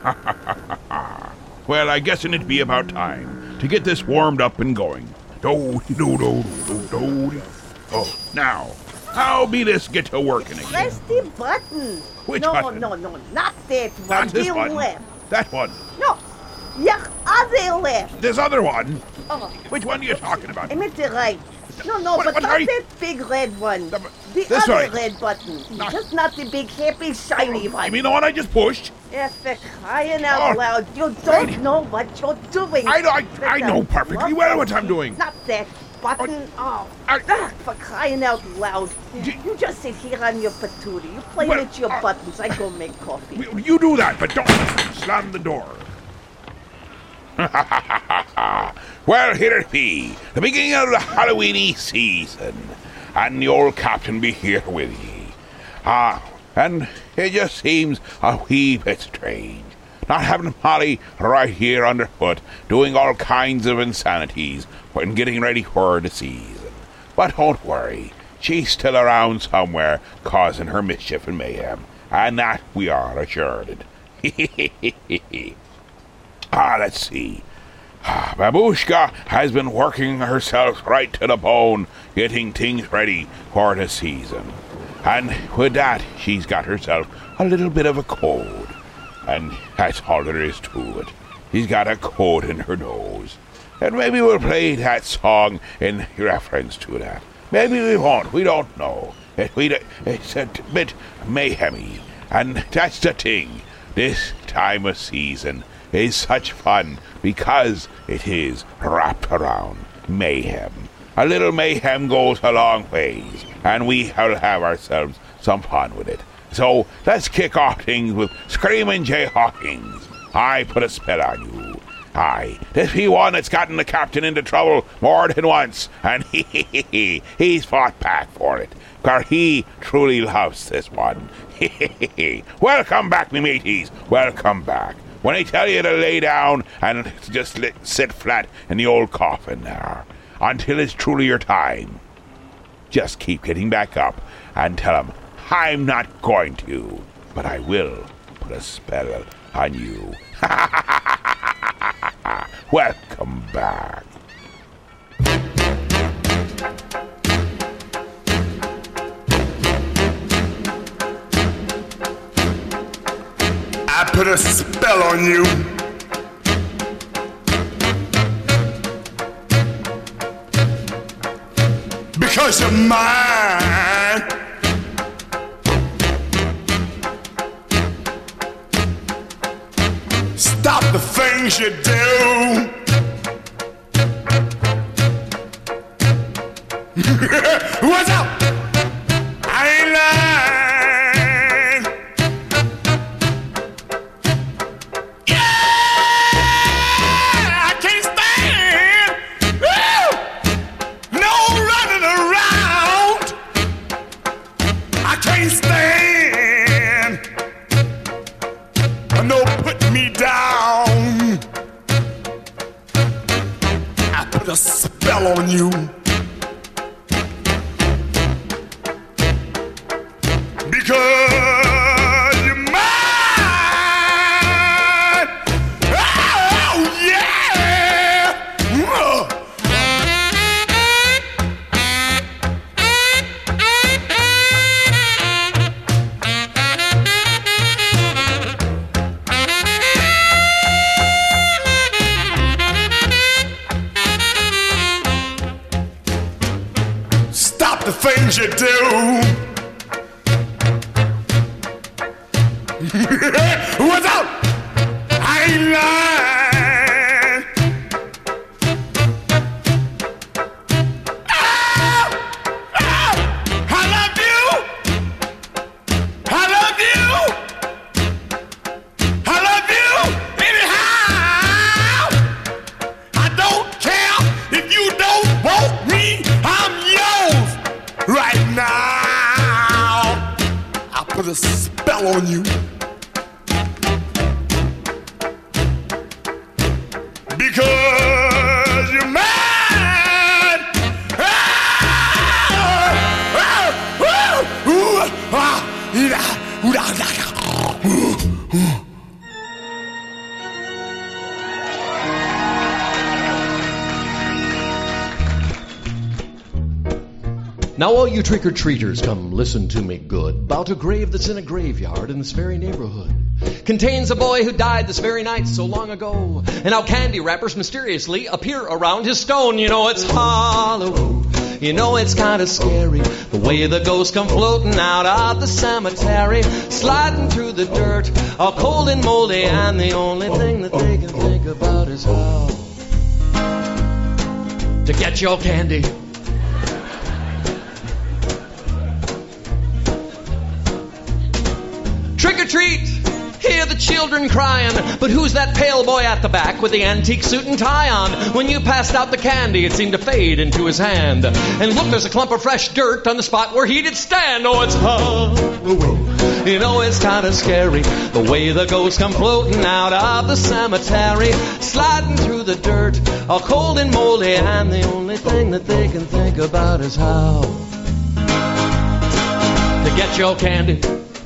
Well, I guess it'd be about time to get this warmed up and going. Do-do-do-do-do-do. Oh, now, how be this get to working again? Press the button. Which no, button? No, not that one. Not this The one. left. That one. No, your other left. This other one. Oh, Which one are you talking about? I meant the right. No, What- but what not right? that big red one. The- The this other right. red button. Not- Just not the big, happy, shiny one. You mean the one I just pushed? Yeah, for crying out Oh, loud. You don't right. know what you're doing. I That's know a perfectly well what I'm doing. Not that button. Oh, I- for crying out loud. D- You just sit here on your patootie. You play Well, with your buttons. I go make coffee. You do that, but don't slam the door. Well, here it be, the beginning of the Halloweeny season, and the old captain be here with ye. And it just seems a wee bit strange, not having Molly right here underfoot, doing all kinds of insanities when getting ready for the season. But don't worry, she's still around somewhere, causing her mischief and mayhem, and that we are assured. Let's see. Babushka has been working herself right to the bone, getting things ready for the season. And with that, she's got herself a little bit of a cold. And that's all there is to it. She's got a cold in her nose. And maybe we'll play that song in reference to that. Maybe we won't. We don't know. It's a bit mayhemy. And that's the thing. This time of season is such fun because it is wrapped around mayhem. A little mayhem goes a long ways, and we will have ourselves some fun with it. So let's kick off things with Screaming Jay Hawkins. I put a spell on you. Aye, this be one that's gotten the captain into trouble more than once, and he's fought back for it, for he truly loves this one. Welcome back, me mateys. Welcome back. When I tell you to lay down and just sit flat in the old coffin there until it's truly your time, just keep getting back up and tell him, I'm not going to, but I will put a spell on you. Welcome back. I put a spell on you. Because you're mine. Stop the things you do. What's up? I ain't lying. Yeah, I can't stand. Woo! No running around. I can't stand. No putting me down. I put a spell on you. Because you're mine. Oh, yeah. Stop the things you do. What's up? I ain't lying. Oh, oh, I love you. I love you. I love you anyhow. I don't care if you don't want me. I'm yours right now. I put a spell on you. Now all you trick-or-treaters, come listen to me good. 'Bout a grave that's in a graveyard in this very neighborhood. Contains a boy who died this very night so long ago. And how candy wrappers mysteriously appear around his stone. You know it's Halloween. You know it's kind of scary, the way the ghosts come floating out of the cemetery, sliding through the dirt, all cold and moldy, and the only thing that they can think about is how to get your candy. Trick or treat! Hear the children crying, but who's that pale boy at the back with the antique suit and tie on? When you passed out the candy, it seemed to fade into his hand. And look, there's a clump of fresh dirt on the spot where he did stand. Oh, it's Halloween. You know it's kind of scary, the way the ghosts come floating out of the cemetery, sliding through the dirt, all cold and moldy, and the only thing that they can think about is how to get your candy.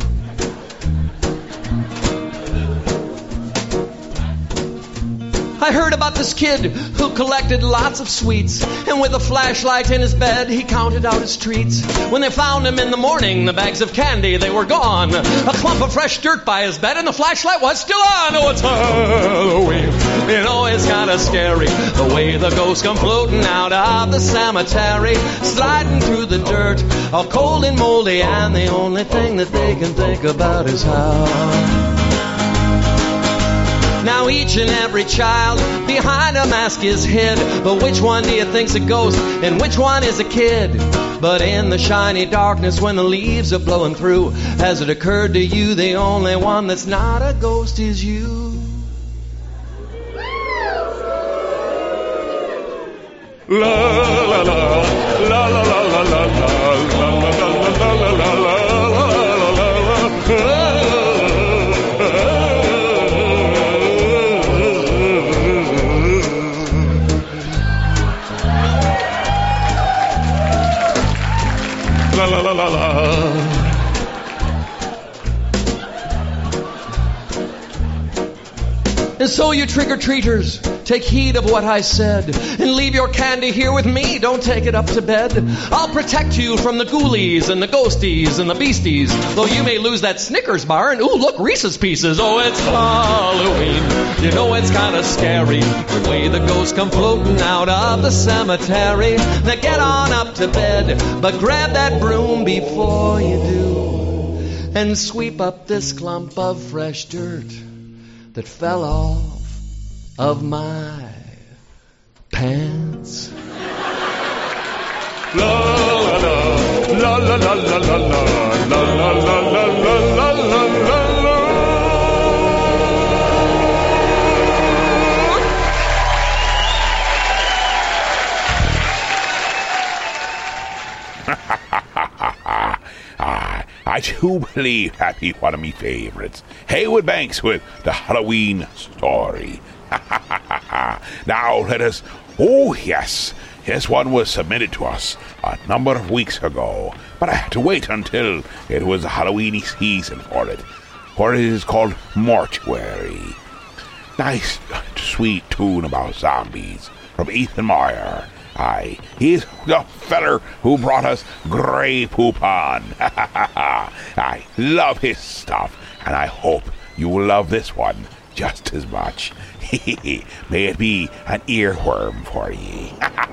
I heard about this kid who collected lots of sweets, and with a flashlight in his bed, he counted out his treats. When they found him in the morning, the bags of candy, they were gone. A clump of fresh dirt by his bed, and the flashlight was still on. Oh, it's Halloween. You know it's kind of scary, the way the ghosts come floating out of the cemetery, sliding through the dirt, all cold and moldy, and the only thing that they can think about is how. Now each and every child behind a mask is hid, but which one do you think's a ghost and which one is a kid? But in the shiny darkness when the leaves are blowing through, has it occurred to you the only one that's not a ghost is you? La la la la la la la la la la la la la la la. La la la la. And so you trick-or-treaters, take heed of what I said, and leave your candy here with me, don't take it up to bed. I'll protect you from the ghoulies and the ghosties and the beasties, though you may lose that Snickers bar and ooh, look, Reese's Pieces. Oh, it's Halloween. You know it's kind of scary, the way the ghosts come floating out of the cemetery. Now get on up to bed, but grab that broom before you do, and sweep up this clump of fresh dirt that fell off of my pants. La la la la la la la la la la la la la la la. I do believe that be one of me favorites. Haywood Banks with the Halloween story. Now let us... Oh, yes. This one was submitted to us a number of weeks ago, but I had to wait until it was the Halloweeny season for it is called Mortuary. Nice, sweet tune about zombies from Ethan Meyer. Aye, he's the feller who brought us Grey Poupon. I love his stuff, and I hope you will love this one just as much. May it be an earworm for ye.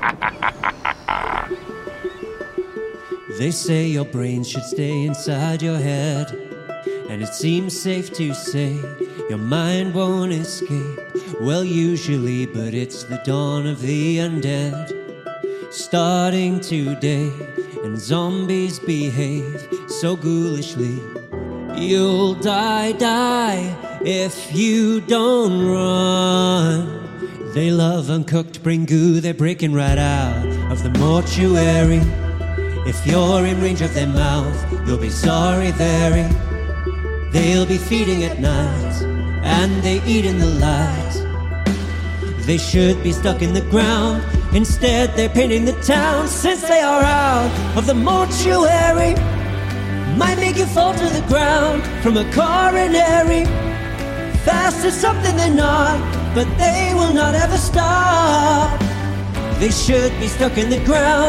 They say your brain should stay inside your head, and it seems safe to say your mind won't escape. Well, usually, but it's the dawn of the undead starting today, and zombies behave so ghoulishly. You'll die if you don't run. They love uncooked, bring goo, they're breaking right out of the mortuary. If you're in range of their mouth, you'll be sorry, very. They'll be feeding at night, and they eat in the light. They should be stuck in the ground, instead they're painting the town. Since they are out of the mortuary, might make you fall to the ground from a coronary. Fast as something they're not, but they will not ever stop. They should be stuck in the ground,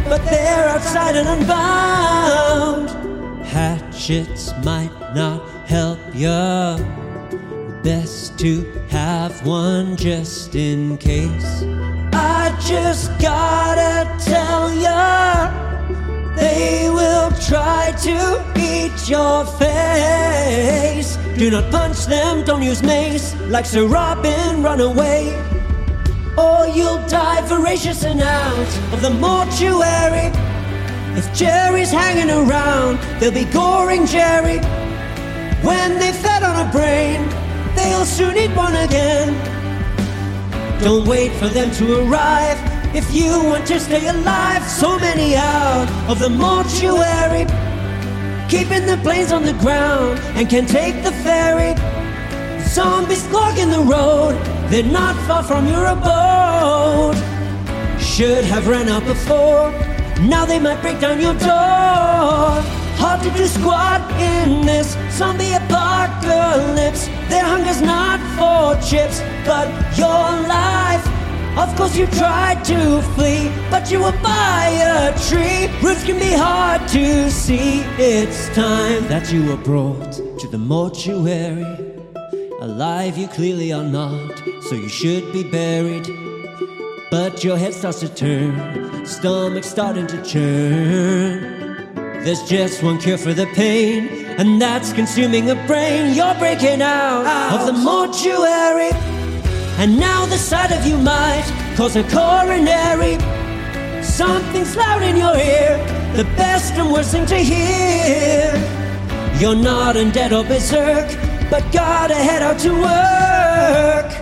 but they're outside and unbound. Hatchets might not help ya. Best to have one just in case. I just gotta tell ya, they will try to eat your face. Do not punch them, don't use mace. Like Sir Robin, run away, or you'll die voracious and out of the mortuary. If Jerry's hanging around, they'll be goring Jerry. When they fed on a brain, they'll soon eat one again. Don't wait for them to arrive if you want to stay alive. So many out of the mortuary, keeping the planes on the ground and can take the ferry. Zombies clogging the road, they're not far from your abode. Should have ran out before, now they might break down your door. Hard to do squat in this zombie apocalypse. Their hunger's not for chips, but your life. Of course you tried to flee, but you were by a tree. Roots can be hard to see. It's time that you were brought to the mortuary. Alive you clearly are not, so you should be buried. But your head starts to turn, stomach's starting to churn. There's just one cure for the pain, and that's consuming a brain. You're breaking out of the mortuary, and now the sight of you might cause a coronary. Something's loud in your ear, the best and worst thing to hear. You're not undead or berserk, but gotta head out to work.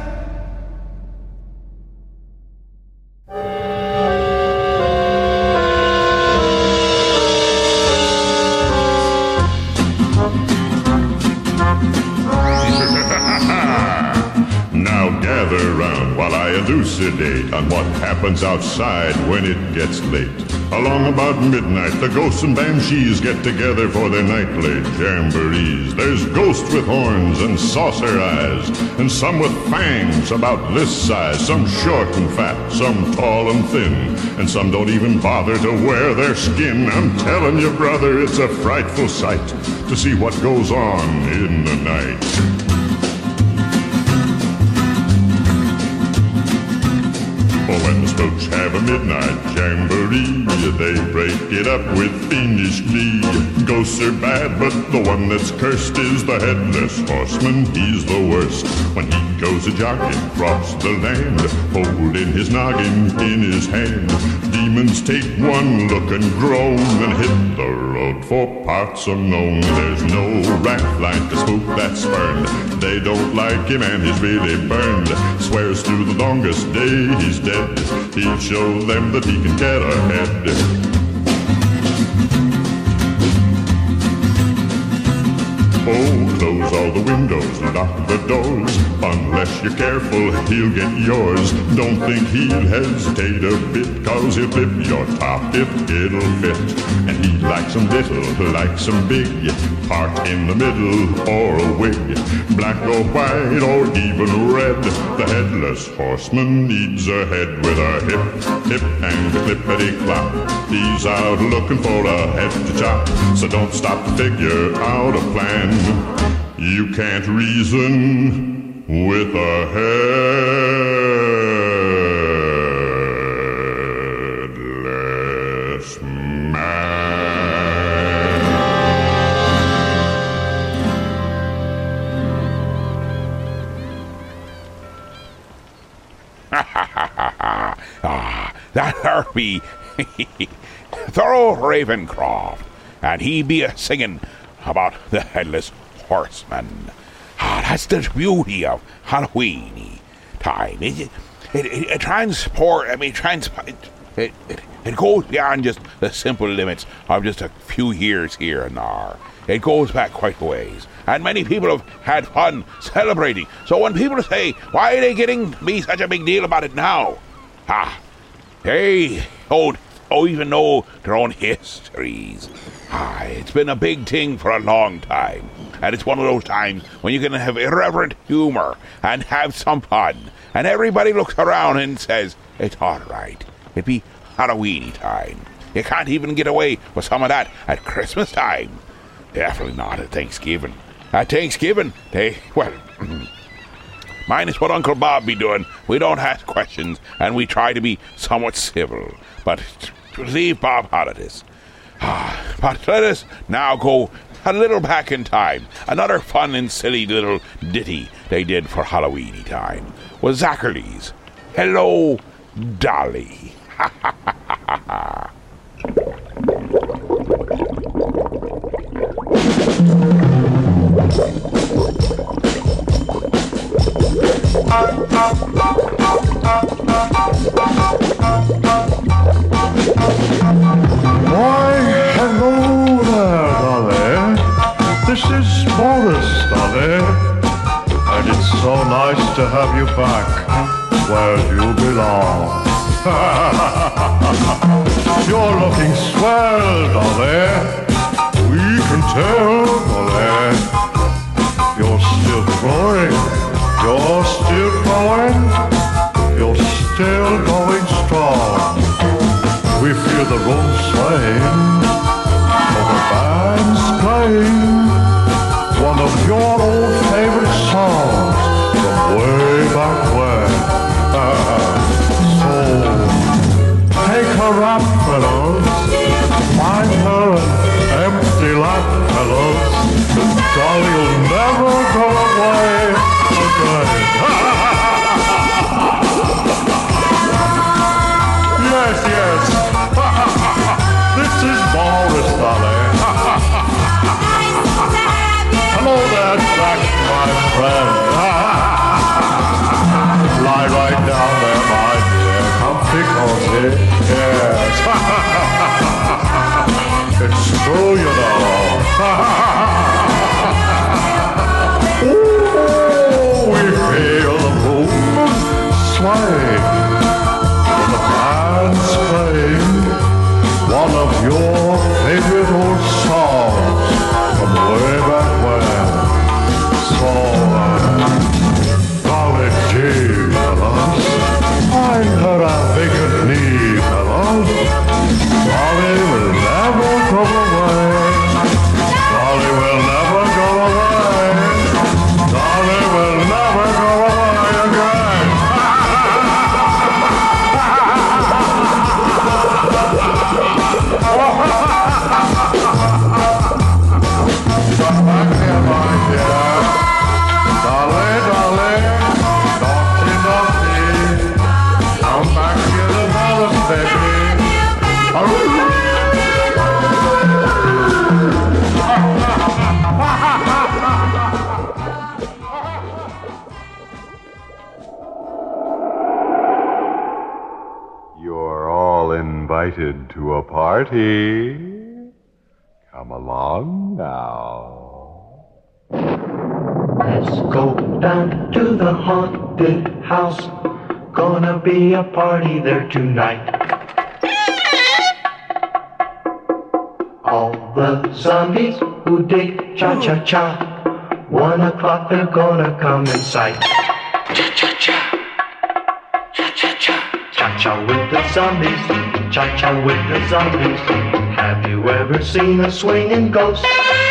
Elucidate on what happens outside when it gets late. Along about midnight, the ghosts and banshees get together for their nightly jamborees. There's ghosts with horns and saucer eyes, and some with fangs about this size. Some short and fat, some tall and thin, and some don't even bother to wear their skin. I'm telling you, brother, it's a frightful sight to see what goes on in the night. When the spooks have a midnight jamboree, they break it up with fiendish glee. Ghosts are bad, but the one that's cursed is the headless horseman. He's the worst. When he goes a-jogging across the land, holding his noggin in his hand, demons take one look and groan, and hit the road for parts unknown. There's no rat like a spook that's spurned. They don't like him and he's really burned. Swears to the longest day he's dead, he'll show them that he can get ahead. Oh, close all the windows, lock the doors. Unless you're careful, he'll get yours. Don't think he'll hesitate a bit, cause he'll flip your top if it'll fit. And he likes them little, likes them big, part in the middle or a wig, black or white or even red. The headless horseman needs a head with a hip, hip and a clippity-clop. He's out looking for a head to chop, so don't stop to figure out a plan. You can't reason with a headless man. That be Thorough Ravencroft, and he be a singing about the headless horseman. That's the beauty of Halloween time. It goes beyond just the simple limits of just a few years here and there. It goes back quite a ways, and many people have had fun celebrating. So when people say, why are they getting me such a big deal about it now? They don't even know their own histories. It's been a big thing for a long time, and it's one of those times when you can have irreverent humor and have some fun, and everybody looks around and says, it's all right. It be Halloween time. You can't even get away with some of that at Christmas time. Definitely not at Thanksgiving. At Thanksgiving, minus what Uncle Bob be doing, we don't ask questions, and we try to be somewhat civil. But leave Bob out of this. But let us now go a little back in time. Another fun and silly little ditty they did for Halloweeny time was Zacherle's Hello, Dolly. Ha ha ha ha ha. Why, hello there, Dolly. This is Boris, Dolly. And it's so nice to have you back where you belong. You're looking swell, Dolly. We can tell, Dolly. You're still growing. You're still growing. You're still going strong. We feel the room swaying, or the band's playing one of your old favorite songs from way back when. So take her up, fellows. Find her an empty lap, fellows. Dolly'll never go away again. Yes, yes. This is Boris, Dolly. Hello there, Jack, my friend. Lie right down there, my dear. Comfy, cozy. Yes. It's true, you know. Ooh, we feel the room sway. The band's playing one of your favorite old songs from way back when. So, Dolly G, fellas, find her a vacant knee, fellas. Dolly will never go away. Dolly will never go away. Dolly will never go away again. Back here, my dear. Dolly, Dolly, naughty, naughty. Come back here to Dallas, baby. You're all invited to a party. Come along now. Let's go down to the haunted house. Gonna be a party there tonight. All the zombies who dig cha-cha-cha, 1 o'clock they're gonna come in sight. Cha-cha-cha, cha-cha-cha, cha-cha with the zombies, cha-cha with the zombies. Have you ever seen a swinging ghost?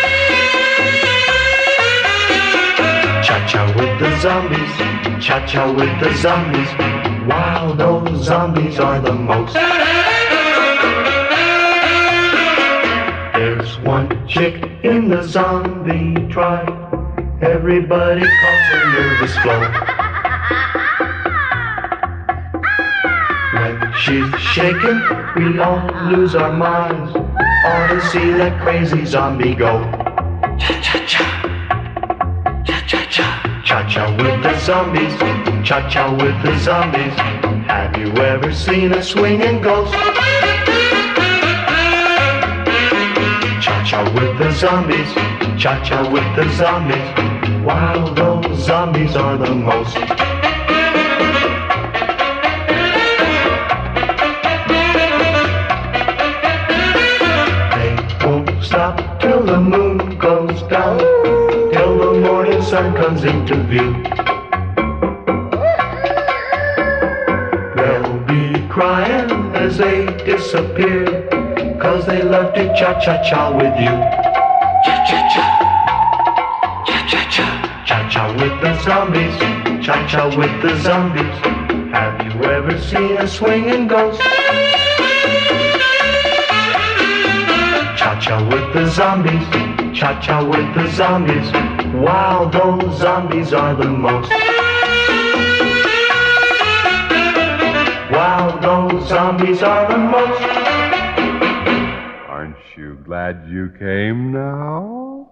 Cha-cha with the zombies, cha-cha with the zombies. Wow, those zombies are the most. There's one chick in the zombie tribe. Everybody calls her Nervous Flo. When she's shaken, we all lose our minds. Ought to see that crazy zombie go. Cha-cha-cha, cha-cha-cha, cha-cha with the zombies, cha-cha with the zombies. Have you ever seen a swinging ghost? Cha-cha with the zombies, cha-cha with the zombies. Wow, those zombies are the most. They won't stop till the moon goes down, till the morning sun comes into view. They'll be crying as they disappear, 'cause they love to cha-cha-cha with you. Cha-cha-cha. Cha-cha-cha. Cha-cha with the zombies. Cha-cha with the zombies. Have you ever seen a swinging ghost? Cha-cha with the zombies. Cha-cha with the zombies. Wow, those zombies are the most. Wow, those zombies are the most. Aren't you glad you came now?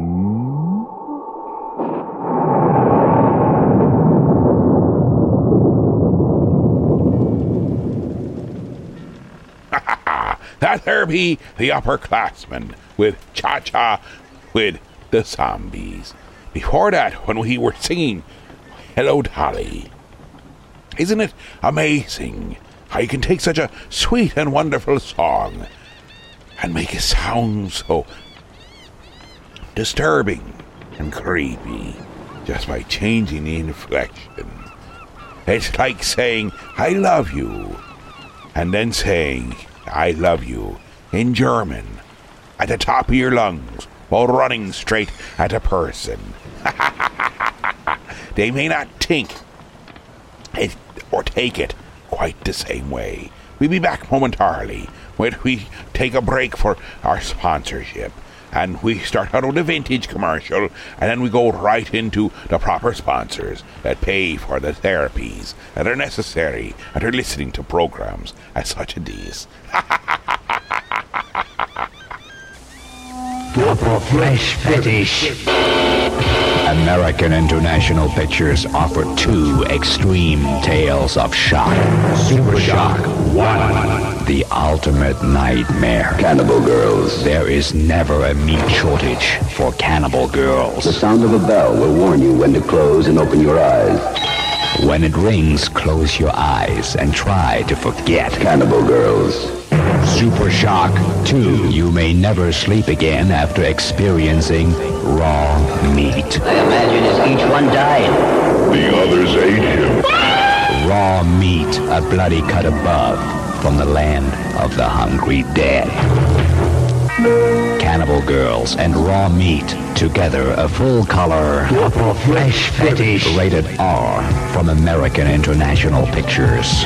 That there be the upperclassmen with Cha-Cha with the zombies. Before that, when we were singing Hello Dolly. Isn't it amazing how you can take such a sweet and wonderful song and make it sound so disturbing and creepy just by changing the inflection? It's like saying, I love you, and then saying, I love you in German at the top of your lungs while running straight at a person. They may not think it or take it quite the same way. We'll be back momentarily when we take a break for our sponsorship. And we start out with a vintage commercial, and then we go right into the proper sponsors that pay for the therapies that are necessary and are listening to programs as such as these. Proper fresh fetish. American International Pictures offer 2 extreme tales of shock. Super Shock 1. The ultimate nightmare. Cannibal Girls. There is never a meat shortage for Cannibal Girls. The sound of a bell will warn you when to close and open your eyes. When it rings, close your eyes and try to forget. Cannibal Girls. Super Shock 2. You may never sleep again after experiencing raw meat. I imagine as each one died, The others ate him. Raw meat, a bloody cut above from the land of the hungry dead. Cannibal Girls and raw meat together, a full-color proper fresh fetish. rated R from American International Pictures.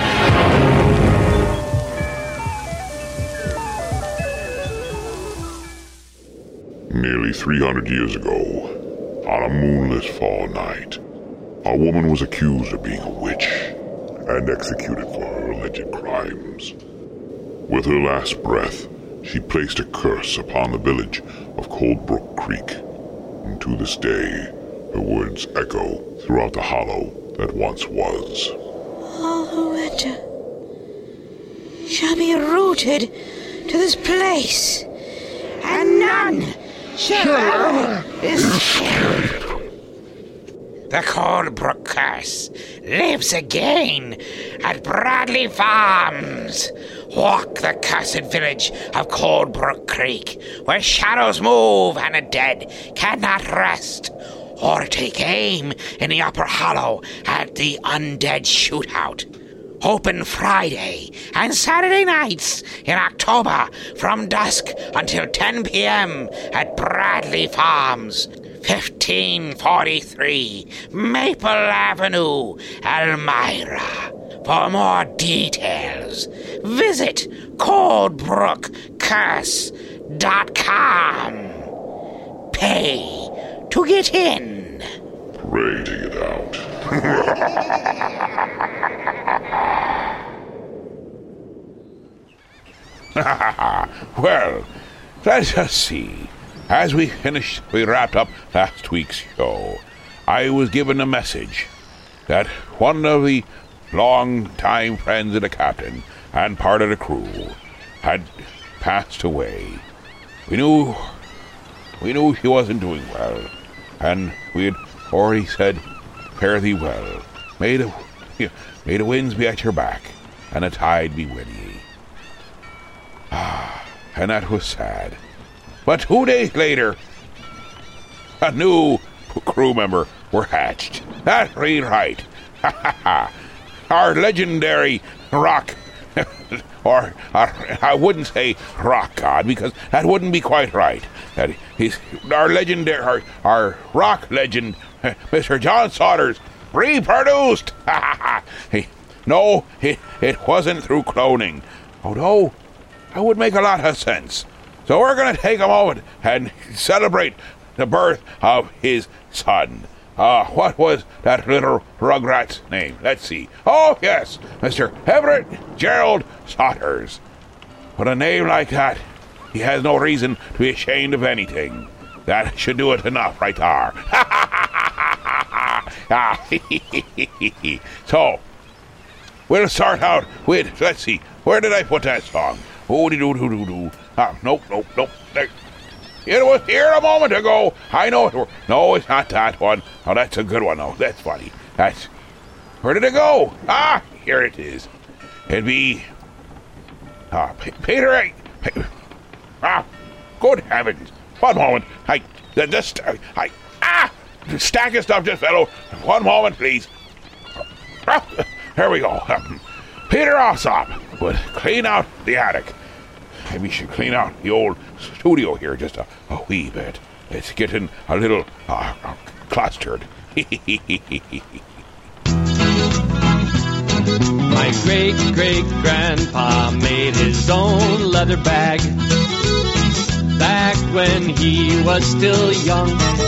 Nearly 300 years ago, on a moonless fall night, a woman was accused of being a witch and executed for her alleged crimes. With her last breath, she placed a curse upon the village of Coldbrook Creek, and to this day, her words echo throughout the hollow that once was. All who enter shall be rooted to this place, and none shall escape. The Coldbrook Curse lives again at Bradley Farms. Walk the cursed village of Coldbrook Creek, where shadows move and the dead cannot rest. Or take aim in the upper hollow at the Undead Shootout. Open Friday and Saturday nights in October from dusk until 10 p.m. at Bradley Farms, 1543 Maple Avenue, Elmira. For more details, visit coldbrookcurse.com. Pay to get in. Pray to get out. Well, let's just see. As we wrapped up last week's show, I was given a message that one of the long-time friends of the captain and part of the crew had passed away. We knew he wasn't doing well, and we had already said, fare thee well. May the winds be at your back, and the tide be with ye. And that was sad. But 2 days later, a new crew member were hatched. That's right. Our legendary rock or I wouldn't say rock god, because that wouldn't be quite right. That he's our legendary, our rock legend, Mr. John Saunders, reproduced. No, it wasn't through cloning. Although, that would make a lot of sense. So we're going to take a moment and celebrate the birth of his son. What was that little rugrat's name? Let's see. Oh, yes, Mr. Everett Gerald Saunders. With a name like that, he has no reason to be ashamed of anything. That should do it enough right there. So, we'll start out with, let's see, where did I put that song? Oh-de-doo-doo-doo-doo. Nope. There. It was here a moment ago. I know it. No, it's not that one. Oh, that's a good one, though. That's funny. Where did it go? Here it is. It'd be... Peter... Good heavens. One moment. The stack of stuff just fell over. One moment, please. There we go. Peter Alsop would clean out the attic. Maybe we should clean out the old studio here just a wee bit. It's getting a little clustered. My great-great-grandpa made his own leather bag back when he was still young.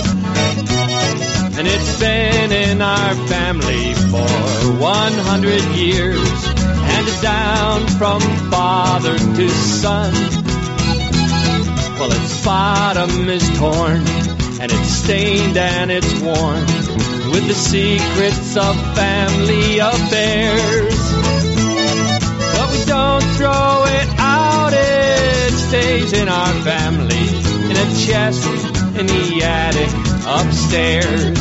And it's been in our family for 100 years, handed down from father to son. Well, its bottom is torn, and it's stained and it's worn with the secrets of family affairs. But we don't throw it out, it stays in our family, in a chest in the attic upstairs.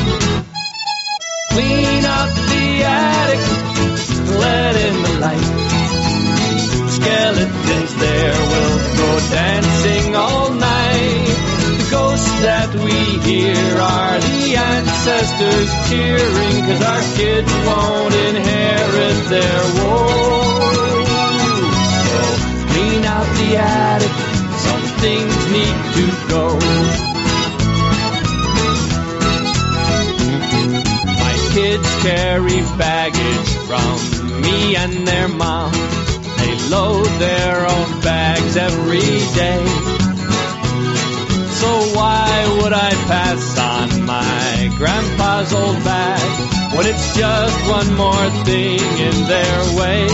Clean up the attic, let in the light. Skeletons there will go dancing all night. The ghosts that we hear are the ancestors cheering, 'cause our kids won't inherit their woes. So clean out the attic, some things need to go. Kids carry baggage from me and their mom. They load their own bags every day. So why would I pass on my grandpa's old bag when it's just one more thing in their way?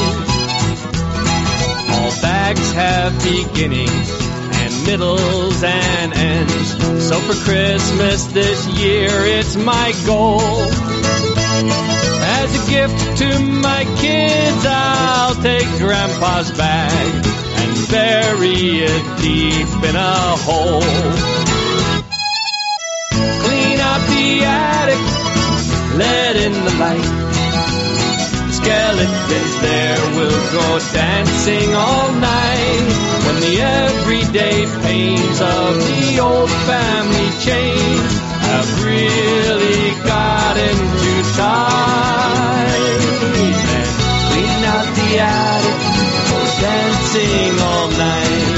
All bags have beginnings and middles and ends. So for Christmas this year, it's my goal. As a gift to my kids, I'll take Grandpa's bag and bury it deep in a hole. Clean out the attic, let in the light. Skeletons there will go dancing all night, when the everyday pains of the old family chain have really gotten too tight. And clean out the attic, go dancing all night.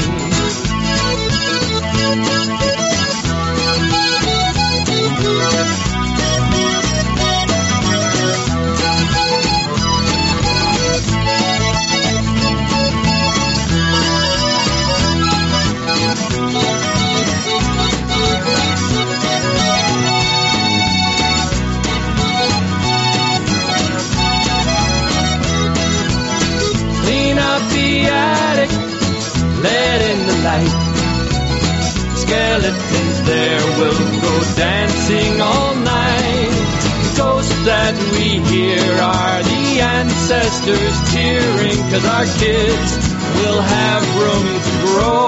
Let in the light. Skeletons there will go dancing all night. The ghosts that we hear are the ancestors cheering, 'cause our kids will have room to grow.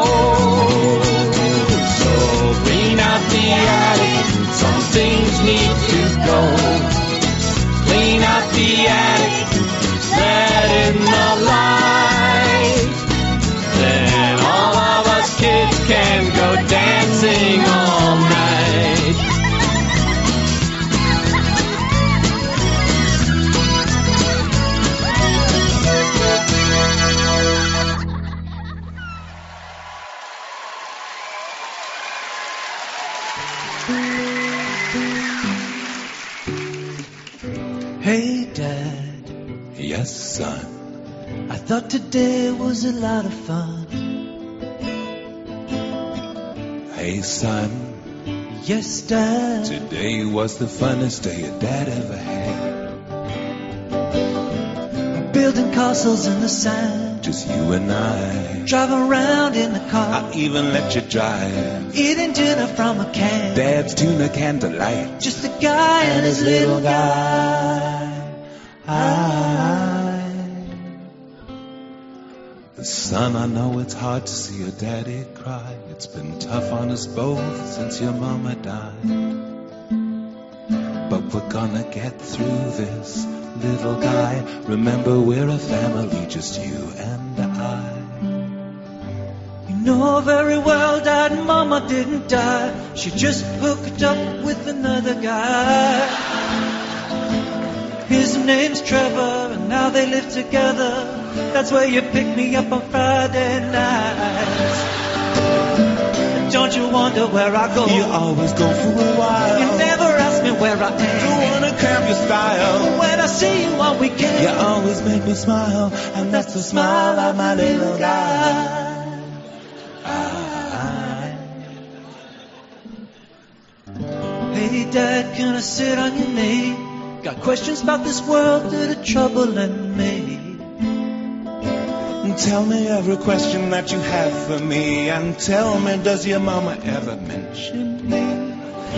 So clean out the attic, some things need to go. Clean out the attic, let in the light. Then all of us kids can go dancing all night. Hey, Dad. Yes, son. I thought today was a lot of fun. Hey, son. Yes, Dad. Today was the funnest day your dad ever had. Building castles in the sand. Just you and I. Driving around in the car. I even let you drive. Eating dinner from a can. Dad's tuna candlelight. Just a guy and his little guy. Son, I know it's hard to see your daddy cry. It's been tough on us both since your mama died. But we're gonna get through this, little guy. Remember, we're a family, just you and I. You know very well Dad, Mama didn't die. She just hooked up with another guy. His name's Trevor, and now they live together. That's where you pick me up on Friday nights. Don't you wonder where I go? You always go for a while. You never ask me where I am. Don't wanna cramp your style. When I see you on weekends, you always make me smile, and that's the smile of my little guy. Hey, Dad, can I sit on your knee? Got questions about this world that are troubling me. Tell me every question that you have for me, and tell me, does your mama ever mention me?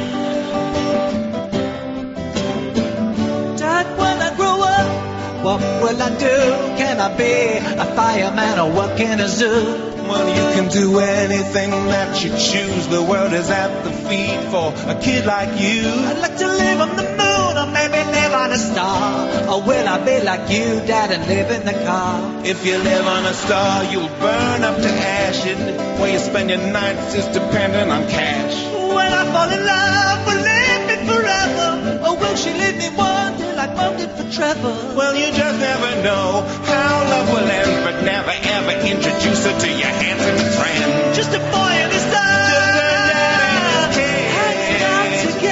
Dad, when I grow up, what will I do? Can I be a fireman or work in a zoo? Well, you can do anything that you choose. The world is at the feet for a kid like you. I'd like to live on the moon, or maybe live on a star. Or will I be like you, Dad, and live in the car? If you live on a star, you'll burn up to ash. And where you spend your nights is dependent on cash. When I fall in love, will live me forever? Or will she leave me one day like Mom did for Trevor? Well, you just never know how love will end, but never ever introduce her to your handsome friend. Just a boy and his dad, hanging out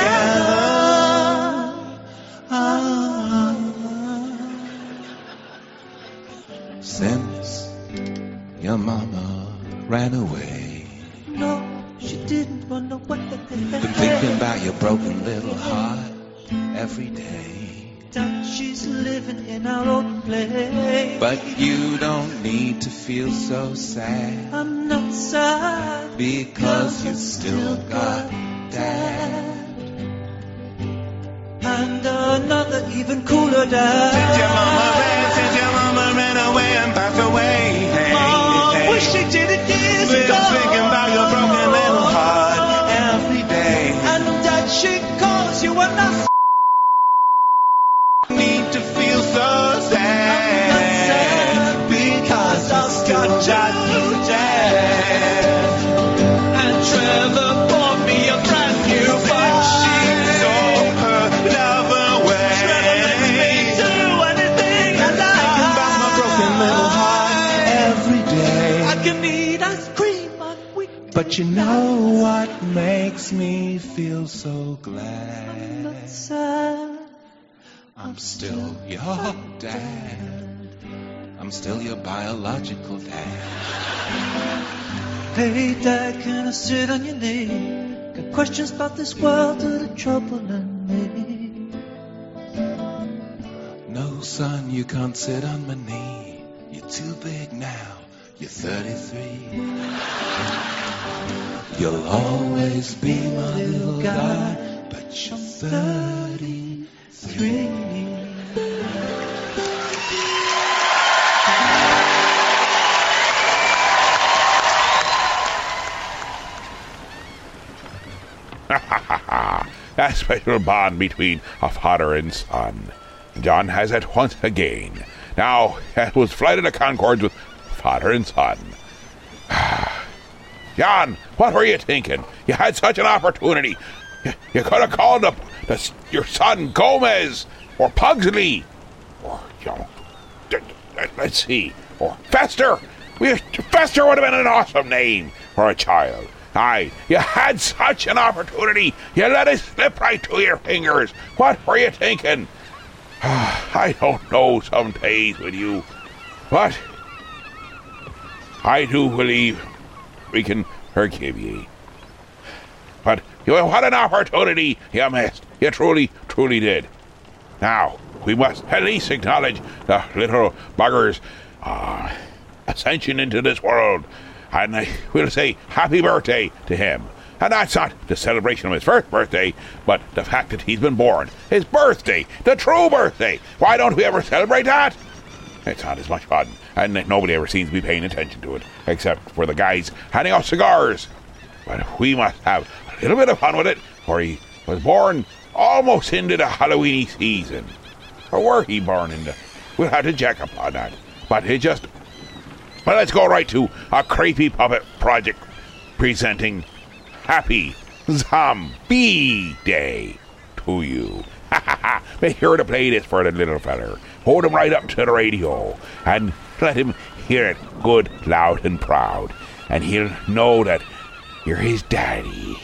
together. Since your mama ran away, no, she didn't run away. Been thinking about your broken little heart every day. That she's living in our old place. But you don't need to feel so sad. I'm not sad because you still got Dad. And another even cooler Dad. Since your mama ran away and passed away. Mom, wish she did it years ago. Been thinking about your broken little heart every day. And Dad, she calls you a nice. Need to feel so sad because I've got you, Dad. And Trevor bought me a brand new bike. She sold her love away. Trevor lets me do anything I like. Thinking about my broken little heart every day. I can eat ice cream on weekdays. But you know what makes me feel so glad? I'm not sad. I'm still your dad. I'm still your biological dad. Hey, Dad, can I sit on your knee? Got questions about this world that are troubling me. No, son, you can't sit on my knee. You're too big now. You're 33. You'll always be my little guy, but you're 33. That special bond between a father and son. John has it once again. Now, it was Flight of the Conchords with father and son. John, what were you thinking? You had such an opportunity. You could have called up your son Gomez or Pugsley or, let's see, or Fester. Fester would have been an awesome name for a child. Aye, you had such an opportunity. You let it slip right through your fingers. What were you thinking? I don't know some days with you, but I do believe we can forgive ye. But what an opportunity you missed. You truly, truly did. Now, we must at least acknowledge the little bugger's ascension into this world. And we'll say happy birthday to him. And that's not the celebration of his first birthday, but the fact that he's been born. His birthday, the true birthday. Why don't we ever celebrate that? It's not as much fun, and nobody ever seems to be paying attention to it, except for the guys handing out cigars. But we must have a little bit of fun with it, for he was born almost into the Halloween season. Or were he born into? We'll have to check upon that. But well, let's go right to a Creepy Puppet Project presenting Happy Zombie Day to you. Make sure to play this for the little feller. Hold him right up to the radio and let him hear it good, loud, and proud. And he'll know that you're his daddy.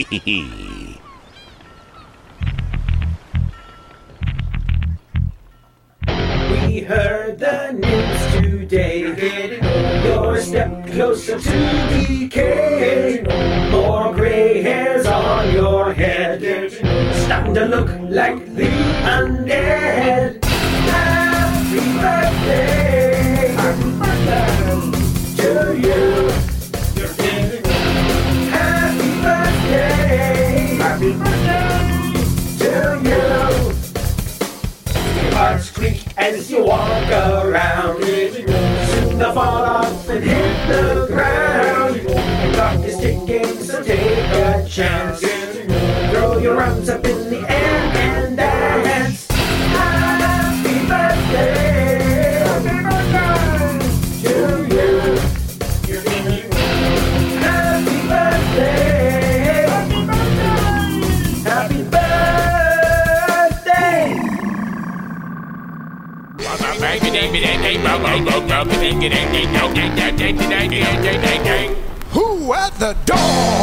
We heard the news today, getting your step closer to decay. More gray hairs on your head, starting to look like the undead. Happy birthday, happy birthday to you. Happy birthday, happy birthday to you. Your hearts creak as you walk around. Soon they'll fall off and hit the ground. The clock is ticking, so take a chance. Throw your arms up in the air and dance. Happy birthday, happy birthday to you. Happy birthday, happy birthday, happy birthday. Who at the door?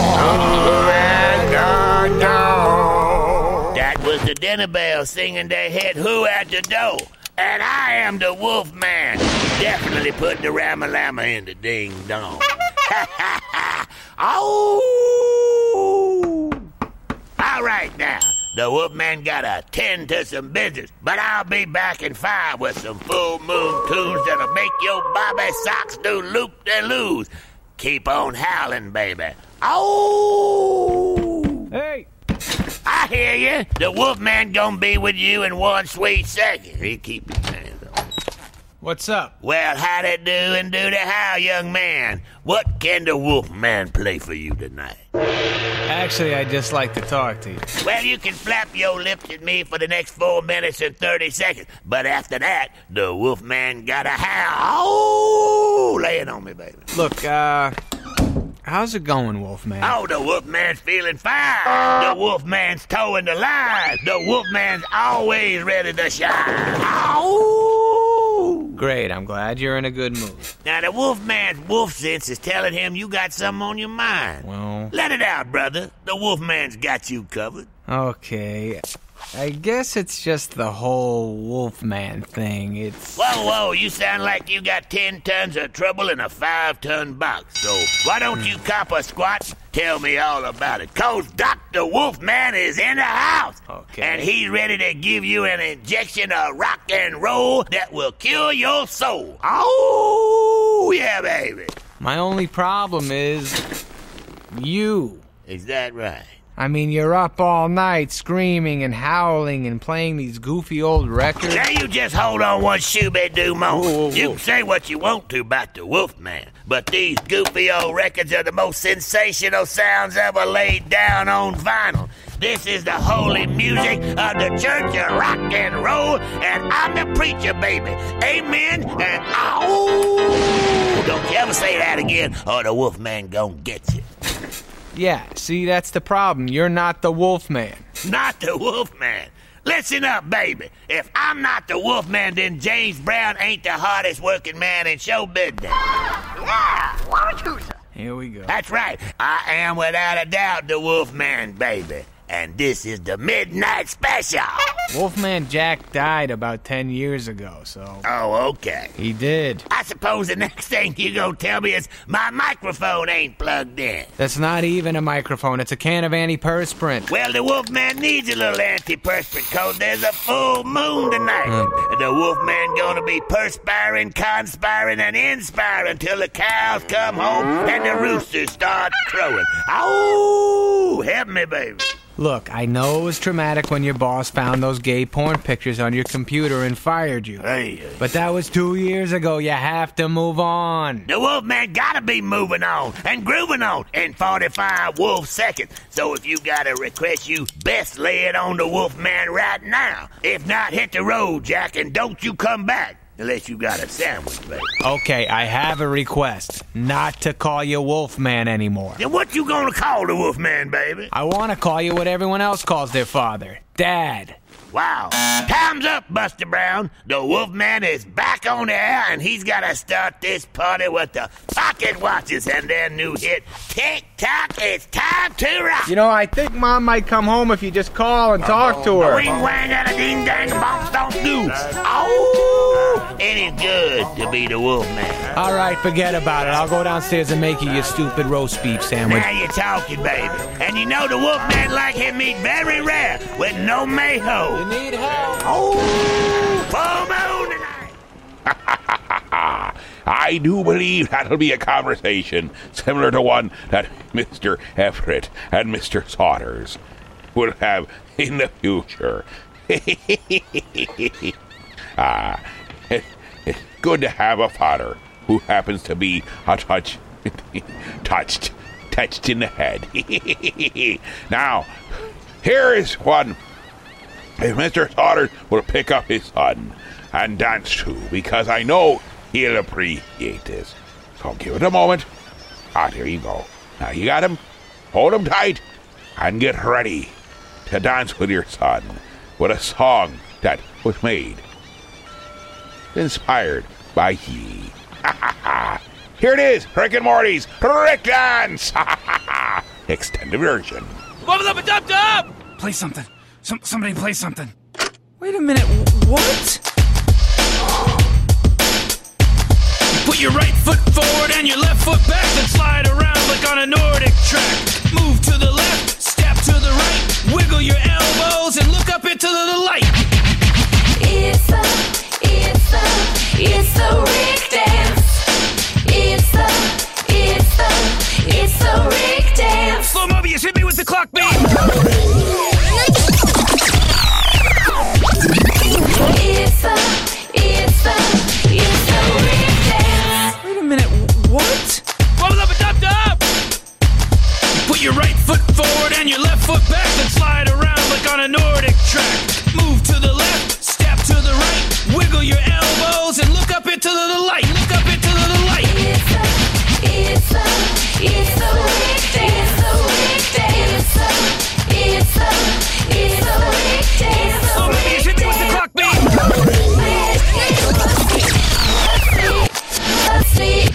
That was the dinner bell singing their hit Who at the Door. And I am the Wolf Man. Definitely put the Ramalama in the ding dong. Oh! All right now. The Wolfman gotta tend to some business, but I'll be back in 5 with some full moon tunes that'll make your bobby socks do loop-de-loos. Keep on howling, baby. Oh! Hey! I hear you. The Wolfman gonna be with you in 1 sweet second. He keep his hands on. What's up? Well, how'd it do and do to how, young man? What can the Wolfman play for you tonight? Actually, I'd just like to talk to you. Well, you can flap your lips at me for the next 4 minutes and 30 seconds. But after that, the Wolfman gotta howl. Oh, lay it on me, baby. Look, how's it going, Wolfman? Oh, the Wolfman's feeling fine. The Wolfman's towing the line. The Wolfman's always ready to shine. Oh! Great, I'm glad you're in a good mood. Now, the Wolfman's wolf sense is telling him you got something on your mind. Well... Let it out, brother. The Wolfman's got you covered. Okay. I guess it's just the whole Wolfman thing. It's... Whoa, you sound like you got 10 tons of trouble in a 5-ton box. So why don't you cop a squat? Tell me all about it. 'Cause Dr. Wolfman is in the house. Okay. And he's ready to give you an injection of rock and roll that will cure your soul. Oh, yeah, baby. My only problem is... you. Is that right? I mean, you're up all night screaming and howling and playing these goofy old records. Now you just hold on one shooby-doo moment. You can say what you want to about the Wolfman, but these goofy old records are the most sensational sounds ever laid down on vinyl. This is the holy music of the Church of Rock and Roll, and I'm the preacher, baby. Amen and oh! Don't you ever say that again, or the Wolfman gon' get you. Yeah, see, that's the problem. You're not the Wolfman. Not the Wolfman. Listen up, baby. If I'm not the Wolfman, then James Brown ain't the hardest working man in show business. Yeah, why don't you, sir? Here we go. That's right. I am without a doubt the Wolfman, baby. and this is the Midnight Special. Wolfman Jack died about 10 years ago, so... Oh, okay. He did. I suppose the next thing you gonna tell me is my microphone ain't plugged in. That's not even a microphone. It's a can of antiperspirant. Well, the Wolfman needs a little antiperspirant because there's a full moon tonight. The Wolfman gonna be perspiring, conspiring, and inspiring until the cows come home and the roosters start crowing. Oh, help me, baby. Look, I know it was traumatic when your boss found those gay porn pictures on your computer and fired you. But that was 2 years ago. You have to move on. The Wolfman gotta be moving on and grooving on in 45 wolf seconds. So if you got a request, you best lay it on the Wolfman right now. If not, hit the road, Jack, and don't you come back. Unless you got a sandwich, baby. Okay, I have a request. Not to call you Wolfman anymore. Then what you gonna call the Wolfman, baby? I want to call you what everyone else calls their father. Dad. Wow. Time's up, Buster Brown. The Wolfman is back on the air, and he's gotta start this party with the Pocket Watches and their new hit, Tick-Tock, It's Time to Rock. You know, I think Mom might come home if you just call and talk to her. Ring-wang and a ding-dang-bong stomp do. Oh, it is good to be the Wolfman. All right, forget about it. I'll go downstairs and make you your stupid roast beef sandwich. Now you're talking, baby. And you know the Wolfman like his meat very rare with no mayo. You need help? Oh, full moon tonight. I do believe that'll be a conversation similar to one that Mr. Everett and Mr. Saunders will have in the future. It's good to have a father who happens to be a touched in the head. Now, here is one. If Mr. Saunders will pick up his son and dance too, because I know he'll appreciate this. So give it a moment. Here you go. Now you got him. Hold him tight and get ready to dance with your son with a song that was made, inspired by he. Here it is, Rick and Morty's Rick Dance! Extended version. Bubble up a dub dub! Play something. Somebody play something. Wait a minute, what? Put your right foot forward and your left foot back, then slide around like on a Nordic track. Move to the left, step to the right, wiggle your elbows and look up into the light. It's the Rick Dance. It's the Rick Dance. Slow Mobius, hit me with the clock beat. It's the Rick Dance. Wait a minute, what? Bubble up a dub dub! Put your right foot forward and your left foot back, then slide around like on a Nordic track. Move to the left, step to the right, wiggle your elbows and look up into the light. Look up into the light. It's the Rick Dance. It's the Rick Dance. Oh, baby, hit me with the clock beat. Let's see.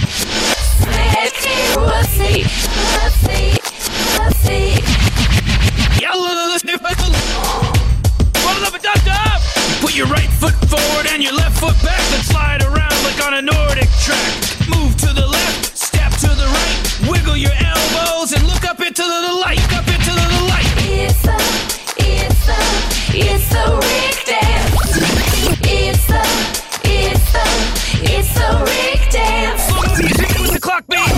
Bubble up a dub dub! Put your right foot forward and your left foot back, then slide around like on a Nordic track. Move to the left, step to the right, wiggle your elbows and look up into the light. Look up into the light. It's the Rick Dance. It's the Rick Dance. Slow movies, hit me with the clock beat.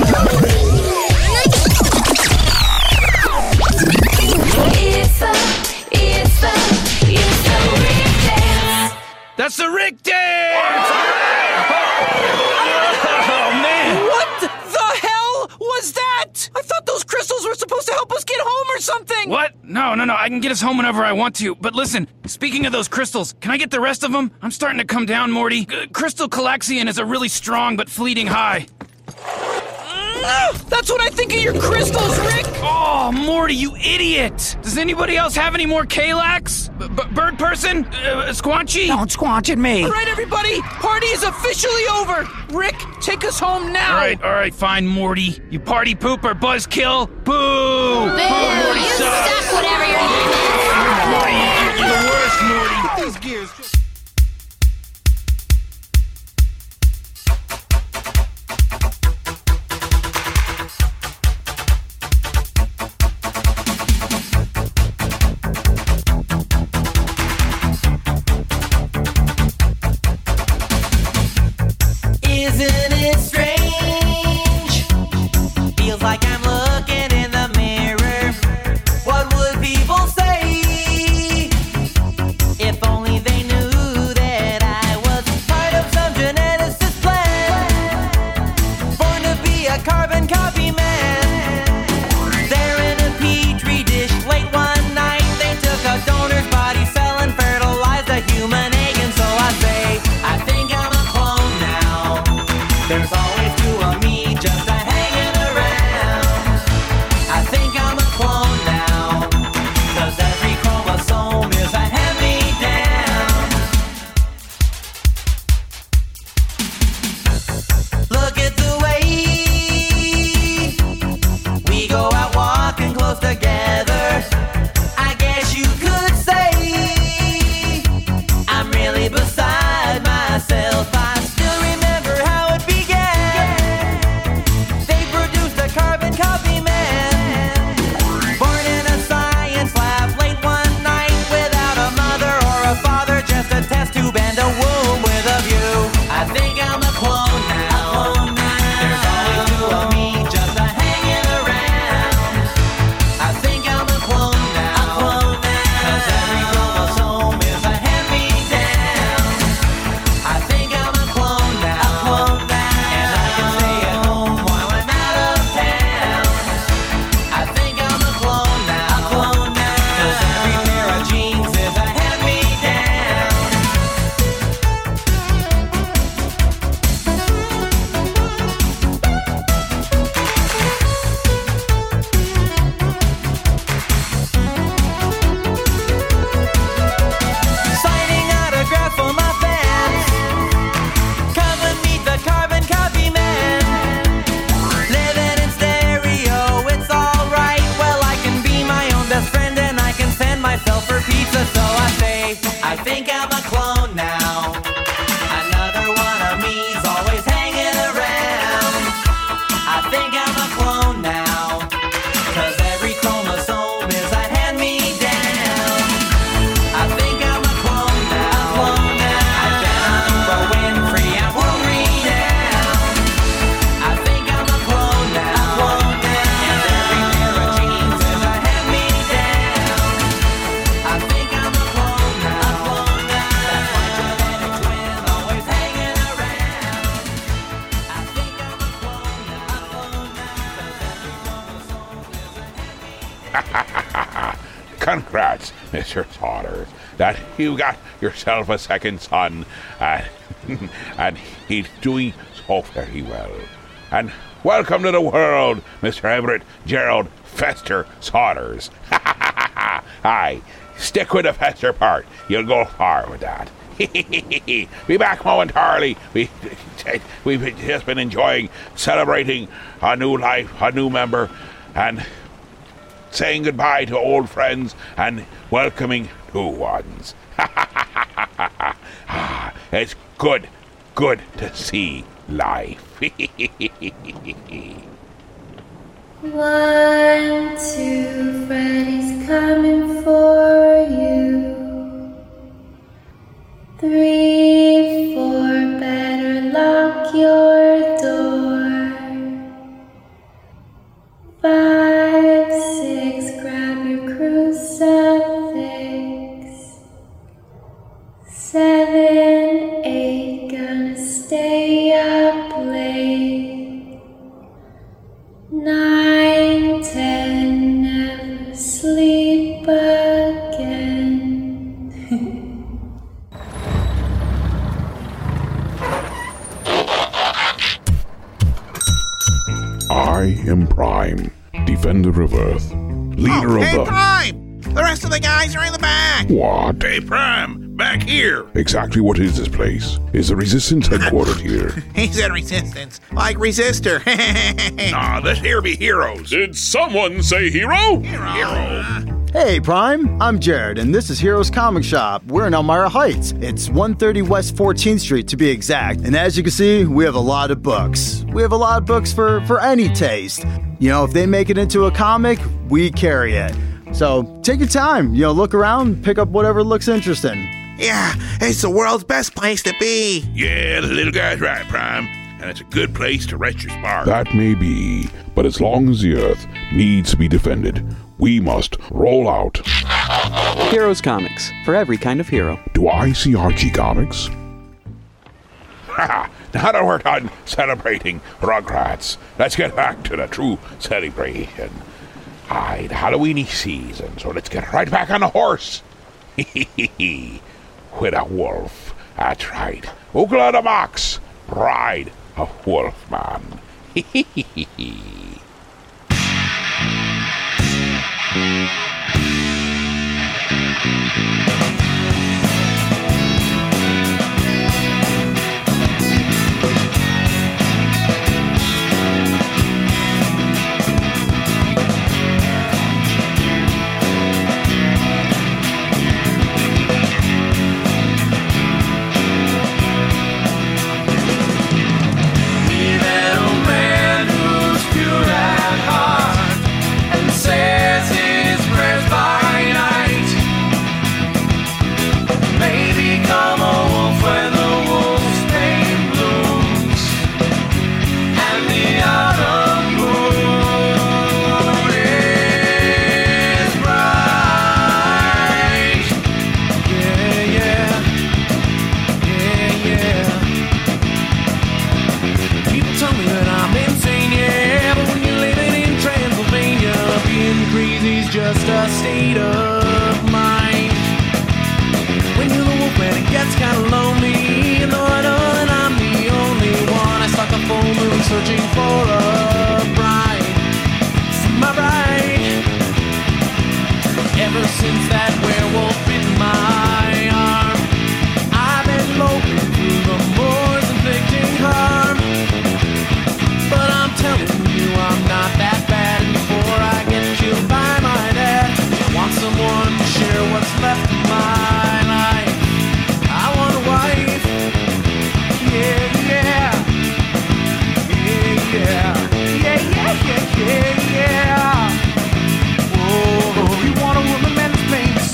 It's the Rick Dance. That's the Rick Dance! Oh, man! What the hell was that? I thought those crystals were supposed to help us get home or something! What? No, I can get us home whenever I want to. But listen, speaking of those crystals, can I get the rest of them? I'm starting to come down, Morty. Crystal Calaxian is a really strong but fleeting high. That's what I think of your crystals, Rick! Oh, Morty, you idiot! Does anybody else have any more Kalax? Bird person? Squanchy? Don't squanch at me! Alright, everybody! Party is officially over! Rick, take us home now! Alright, fine, Morty. You party pooper, buzzkill. Boo! Boo! You suck, whatever your name gears. Isn't it strange? Feels like I'm looking in the mirror. What would people say if only they knew that I was part of some geneticist plan, born to be a carbon copy man? There in a petri dish late one night, they took a donor's body cell and fertilized a human egg, and so I say, I think I'm a clone now. There's always two of me just a hanging around. I think I'm a clone now, 'cause every chromosome is a hand-me-down. Look at the way we go out walking close together. I guess you could say I'm really beside myself. I still remember how it began. They produced a carbon copy man, born in a science lab late one night without a mother or a father, just a test tube and a womb with a view. I think I'm a clone now. There's always two of me just a hanging around. I think I'm a clone now. 'Cause every chromosome is a hand-me-down. I think I'm a clone now. And I can stay at home while I'm out of town. I think I'm a clone now. 'Cause every pair of jeans is a hand-me-down. Signing autographs for my fans. Come and meet the carbon copy man. Living in stereo, it's alright. Well, I can be my own best friend and I can send myself for pizza. So I say, I think I'm a clone now. Another one of me's always hanging around. I think I'm a clone now, 'cause every chromosome is a hand-me-down. I think I'm a clone now. I've been on Oprah Winfrey, I'm world renowned. I think I'm a clone now. And every pair of jeans is a hand-me-down. I think I'm a clone now. That's my genetic twin always hanging around. I think I'm a clone now. 'Cause every chromosome is a hand-me-down. Congrats, Mr. Saunders, that you got yourself a second son, and he's doing so very well. And welcome to the world, Mr. Everett Gerald Fester Saunders. Aye, stick with the Fester part. You'll go far with that. Be back momentarily. We've just been enjoying celebrating a new life, a new member, and saying goodbye to old friends and welcoming new ones. It's good to see life. 1, 2, Freddy's coming for you. 3, 4, better lock your door. 5, 6, grab your crucifix. 7, 8, gonna stay up late. 9, 10, never sleep again. I am Prime, Defender of Earth, leader of Hey, the... Prime! The rest of the guys are in the back. What? Hey, Prime, back here. Exactly what is this place? Is the Resistance headquartered here? He said resistance, like resistor. Nah, this here be heroes. Did someone say hero? Hero. Hey, Prime. I'm Jared, and this is Heroes Comic Shop. We're in Elmira Heights. It's 130 West 14th Street, to be exact. And as you can see, we have a lot of books. We have a lot of books for any taste. You know, if they make it into a comic, we carry it. So take your time. You know, look around, pick up whatever looks interesting. Yeah, it's the world's best place to be. Yeah, the little guy's right, Prime. And it's a good place to rest your spark. That may be, but as long as the Earth needs to be defended, we must roll out. Heroes Comics, for every kind of hero. Do I see Archie Comics? Now that we're done celebrating Rugrats, let's get back to the true celebration. Aye, the Halloweeny season, so let's get right back on the horse. With a wolf, that's right. Ukla the Mox, bride of Wolfman. Just a state of mind. When you're the wolfman, it gets kinda lonely. And though I know that I'm the only one, I stalk a full moon searching for a bride, for my bride. Ever since that werewolf bit my arm, I've been loping through the moors inflicting harm. But I'm telling you, I'm not that bad. And before I get killed by my dad, I want someone to share what's left of my life. I want a wife. Yeah, yeah. Yeah, yeah. Yeah, yeah, yeah, yeah, yeah. Oh, you want a woman, man, that's made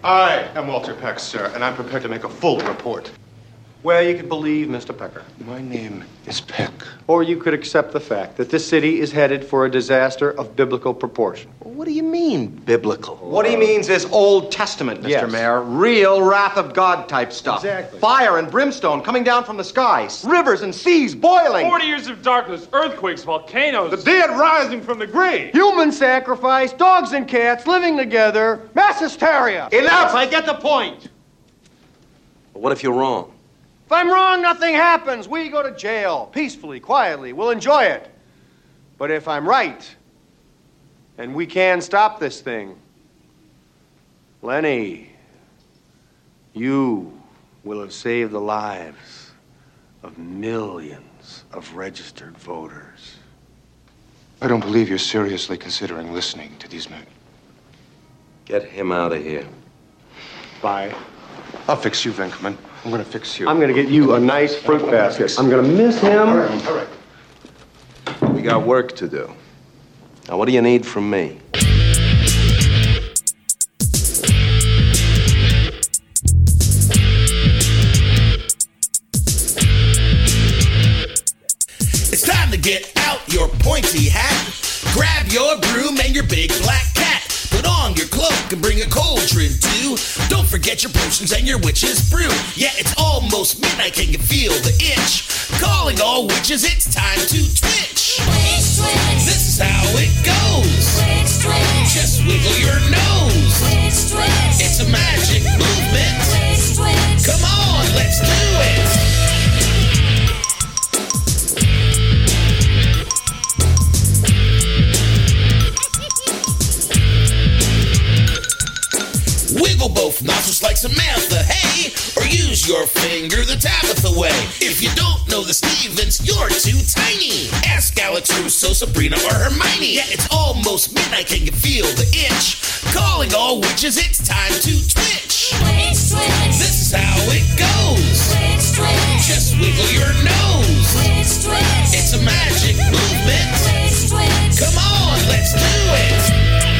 I am Walter Peck, sir, and I'm prepared to make a full report. Well, you could believe Mr. Pecker. My name is Peck. Or you could accept the fact that this city is headed for a disaster of biblical proportion. What do you mean, biblical? What he means is Old Testament, Mr. Mayor. Real wrath of God type stuff. Exactly. Fire and brimstone coming down from the skies. Rivers and seas boiling. 40 years of darkness, earthquakes, volcanoes. The dead rising from the grave. Human sacrifice, dogs and cats living together, mass hysteria. Enough, I get the point. But what if you're wrong? If I'm wrong, nothing happens. We go to jail, peacefully, quietly. We'll enjoy it. But if I'm right, and we can stop this thing, Lenny, you will have saved the lives of millions of registered voters. I don't believe you're seriously considering listening to these men. Get him out of here. Bye. I'll fix you, Venkman. I'm gonna fix you. I'm gonna get you a nice fruit basket. I'm gonna miss him. All right. We got work to do. Now, what do you need from me? It's time to get out your pointy hat. Grab your broom and your big black cat. Put on your cloak and bring a cauldron too. Don't forget your potions and your witch's brew. Yeah, it's almost midnight, can you feel the itch? Calling all witches, it's time to twitch. Witch twitch. This is how it goes. Witch twitch. Just wiggle your nose. Witch twitch. It's a magic movement. Witch twitch. Come on, let's do it. Wiggle both nostrils like Samantha, hey, or use your finger the Tabitha way. If you don't know the Stevens, you're too tiny. Ask Alatrus, Sabrina, or Hermione. Yeah, it's almost midnight, can you feel the itch? Calling all witches, it's time to twitch. Witch twitch. This is how it goes. Witch twitch. Just wiggle your nose. Witch twitch. It's a magic movement. Witch twitch. Come on, let's do it.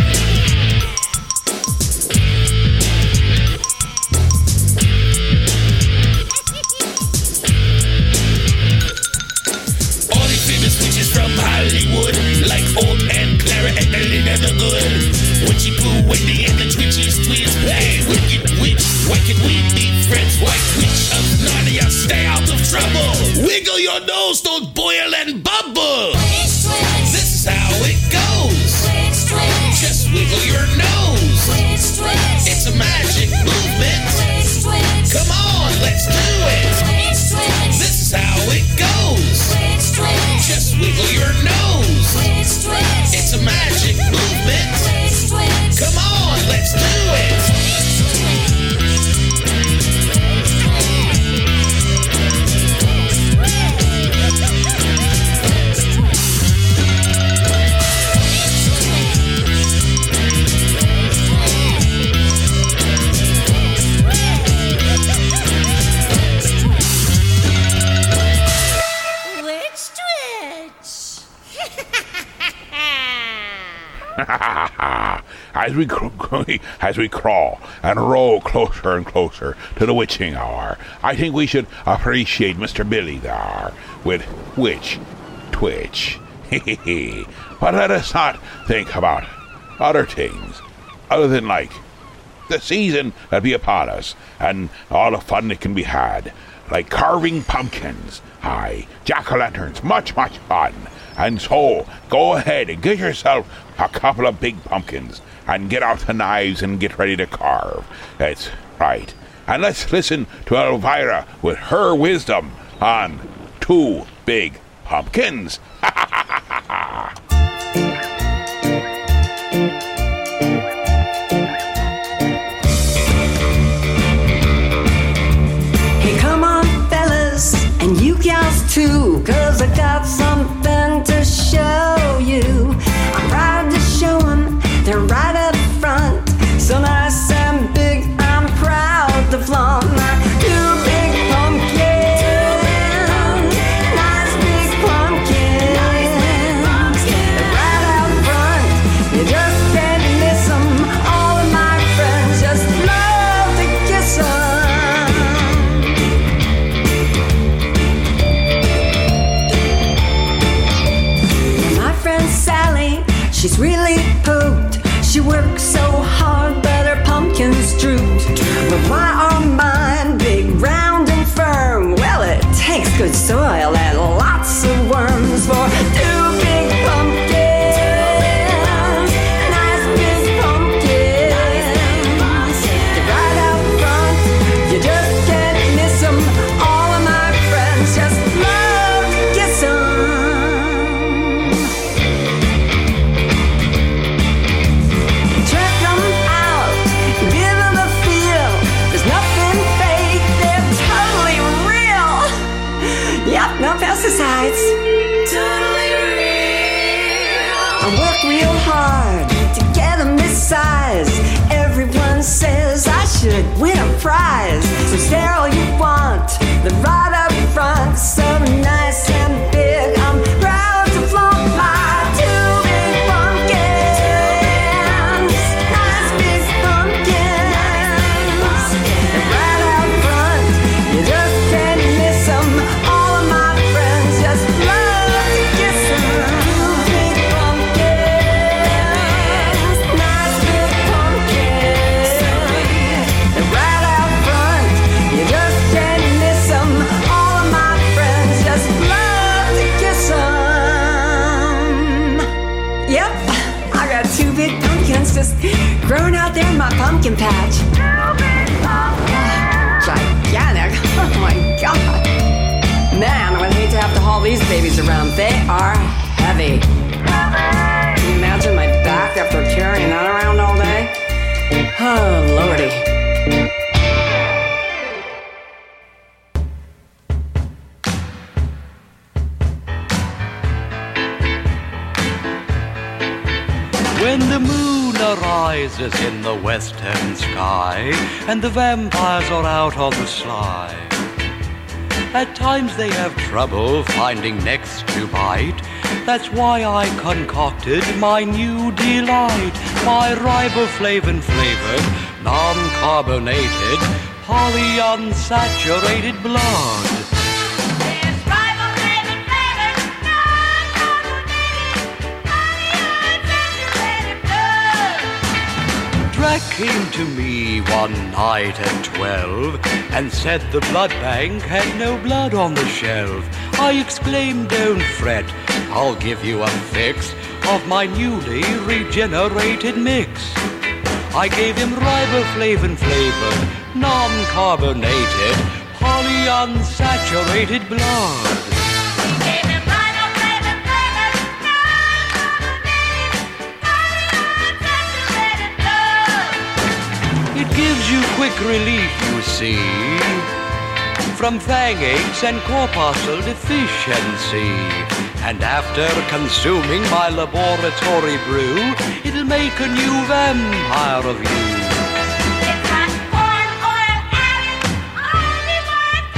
Witches from Hollywood, like old Aunt Clara and Elena the Good. Witchy Pooh, Wendy, and the Twitchies twins. Hey, wicked witch, why can we be friends? White witch of Narnia, stay out of trouble. Wiggle your nose, don't boil and bubble. Witch twitch. This is how it goes. Witch twitch. Just wiggle your nose. Witch twitch. It's a magic movement. Witch twitch. Come on, let's do it. Witch twitch. This is how it goes. Witch twitch. Just wiggle your nose. Witch twitch. It's a magic movement. Witch twitch. Come on, let's do it. As we crawl and roll closer and closer to the witching hour, I think we should appreciate Mr. Billy there with Witch Twitch. But let us not think about other things other than like the season that be upon us and all the fun that can be had, like carving pumpkins, aye, jack-o'-lanterns, much fun. And so, go ahead and get yourself a couple of big pumpkins and get out the knives and get ready to carve. That's right. And let's listen to Elvira with her wisdom on Two Big Pumpkins. Hey, come on, fellas, and you gals too, 'cause I got something to show you. I'm proud to show 'em, they're right up front. So nice and big, I'm proud to flaunt my two big pumpkins. Nice big pumpkins. she's really pooped. She works so hard, but her pumpkin's drooped. But why are mine big, round, and firm? Well, it takes good soil and lots of worms for 2 big pumpkins. Nice big pumpkins. They're right out front, you just can't miss them. All of my friends just love to kiss them. Check them out, give them a feel. There's nothing fake, they're totally real. Yep, no pesticides. Totally real. I work real hard to get them this size. Everyone says I should win a prize. So stare all you want, the right up front, so nice and big. I'm proud to flaunt my 2 big pumpkins. Nice big pumpkins. And right out front, you just can't miss them. All of my friends just love to kiss them. 2 big pumpkins. Nice big pumpkins. And right out front, you just can't miss them. All of my friends just love to kiss them. Yep, I got 2 big pumpkins just growing out there in my pumpkin patch. 2 big pumpkins. Gigantic. Oh my God. Man, I would hate to have to haul these babies around. They are heavy. Can you imagine my back after carrying that around all day? Oh, Lordy. When the moon arises in the western sky and the vampires are out on the sly, at times they have trouble finding necks to bite. That's why I concocted my new delight, my riboflavin flavored, non-carbonated, polyunsaturated blood. Drac came to me one night at 12 and said the blood bank had no blood on the shelf. I exclaimed, don't fret, I'll give you a fix of my newly regenerated mix. I gave him riboflavin flavored, non-carbonated, polyunsaturated blood. Gives you quick relief, you see, from fang aches and corpuscle deficiency. And after consuming my laboratory brew, it'll make a new vampire of you. It's got corn oil added, only 1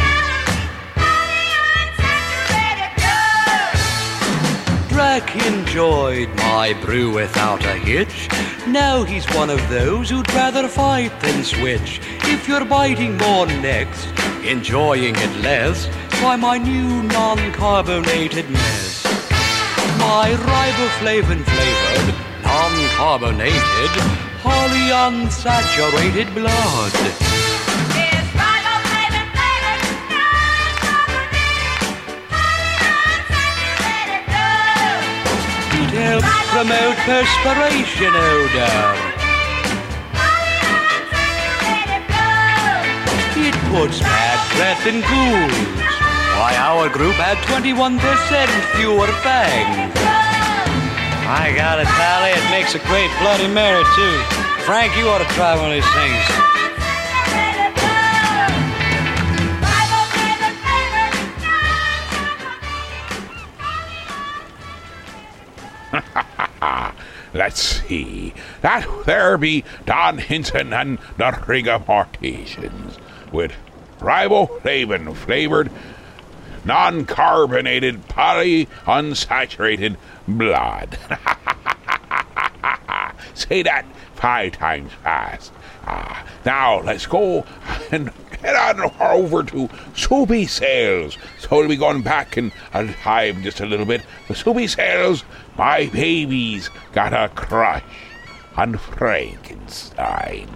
calorie, polyunsaturated blood. Drac enjoyed my brew without a hitch. Now he's one of those who'd rather fight than switch. If you're biting more necks, enjoying it less, try my new non-carbonated mess. My riboflavin flavored, non-carbonated, polyunsaturated blood. It's riboflavin flavored, non-carbonated, polyunsaturated blood. It helps promote perspiration odor. It puts bad breath in ghouls. Why, our group had 21% fewer fangs. I got it, Pally. It makes a great Bloody Mary, too. Frank, you ought to try one of these things. Let's see. That there be Don Hinson and the Rigor Morticians with riboflavin flavored, non-carbonated, polyunsaturated blood. Say that 5 times fast. Now let's go and head on over to Soupy Sales. So we'll be going back in time just a little bit. Soupy Sales, my baby's got a crush on Frankenstein.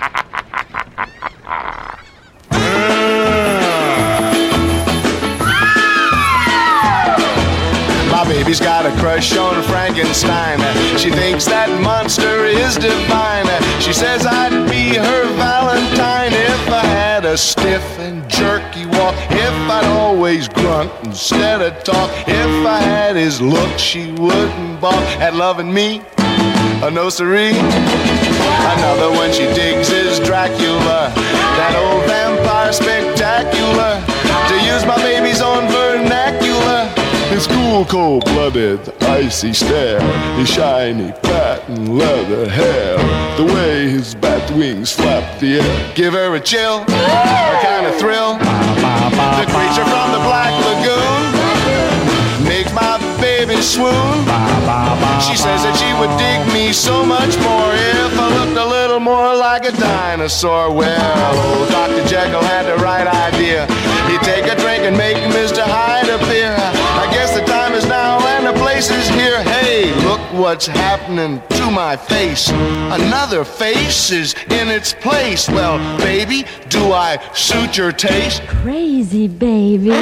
My baby's got a crush on Frankenstein. She thinks that monster is divine. She says I'd be her Valentine if I had a stiff and jerky walk, if I'd always grunt instead of talk, if I had his look she wouldn't balk at loving me. No siree. Another one she digs is Dracula, that old vampire spectacular. To use my baby's own vernacular, his cool, cold-blooded, icy stare, his shiny patent leather hair, the way his bat wings flap the air, give her a chill, a kind of thrill. The creature from the Black Lagoon make my baby swoon. She says that she would dig me so much more if I looked a little more like a dinosaur. Well, old Dr. Jekyll had the right idea. He'd take a drink and make Mr. Hyde appear. I guess the time is now and the place is here. Hey, look what's happening to my face. Another face is in its place. Well, baby, do I suit your taste? Crazy baby.